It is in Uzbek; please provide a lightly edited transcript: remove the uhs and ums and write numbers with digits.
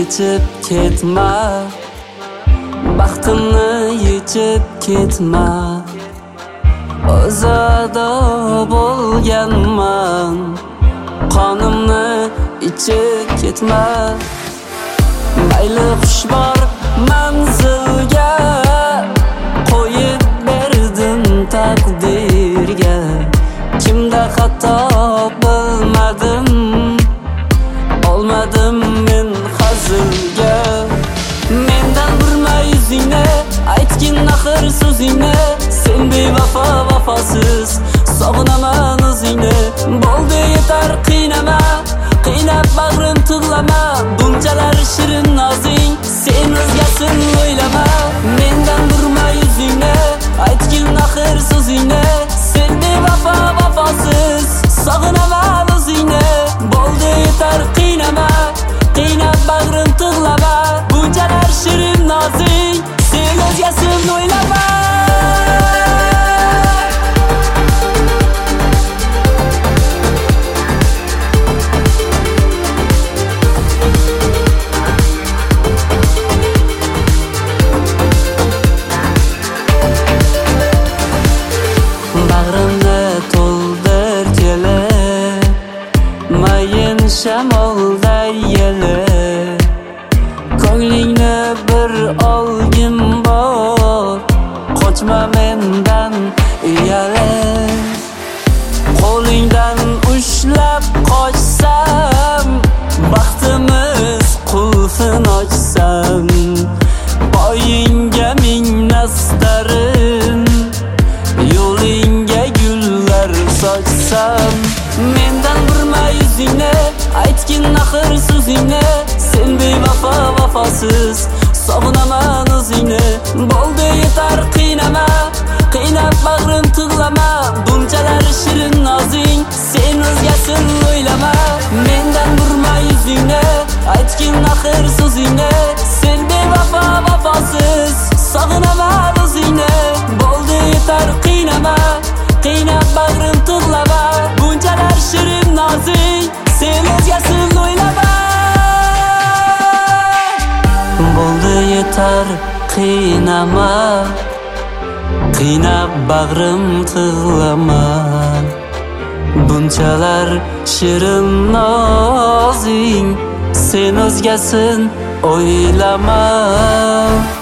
kechib ketma, baxtimni yechib ketma. O'zada bo'lganman, qonimni ichib ketma. Mayli xushbor manzilga qo'yib berdim taqdirga. Kimda xato bilmadim, olmadim men hazilga. Mendan burma yuzingni, aytgin axir so'zingni. Sen bevafo vafosiz, sog'inaman o'zingni. Bo'ldi yetar qiynama, qiynab bag'rim tig'lama. Bunchalar shirin nozing, sen o'zgasin o'ylama. Mendan burma yuzingni, aytgin axir so'zingni. Sen bevafo vafosiz, sog'inaman o'zingni. Bo'ldi yetar qiynama, qiynab bag'rim tig'lama. Bunchalar shirin nozing, sen o'zgasin o'ylama. Bag'rimni to'ldir kelib, mayin shamolday yelib. Ko'nglingni bir olgim bor, qochma mendan uyalib. Qo'lingdan ushlab qochsam, baxtimiz qulfin ochsam. Poyingga ming nastarin, yo'lingga gullar sochsam. Mendan burma yuzingni, aytgin axir so'zingni. Sen bevafo vafosiz, sog'inaman o'zingni. Bo'ldi yetar qiynama, qiynab bag'rim tig'lama. Bunchalar shirin nozing, sen o'zgasin o'ylama. Mendan burma yuzingni, aytgin axir so'zingni. Sen bevafo vafosiz, sog'inaman o'zingni. Bo'ldi yetar qiynama, qiynab bag'rim tig'lama. Bunchalar shirin nozing, sen o'zgasin o'ylama. Bo'ldi yetar qiynama, qiynab bag'rim tig'lama. Bunchalar shirin nozing, sen o'zgasin o'ylama.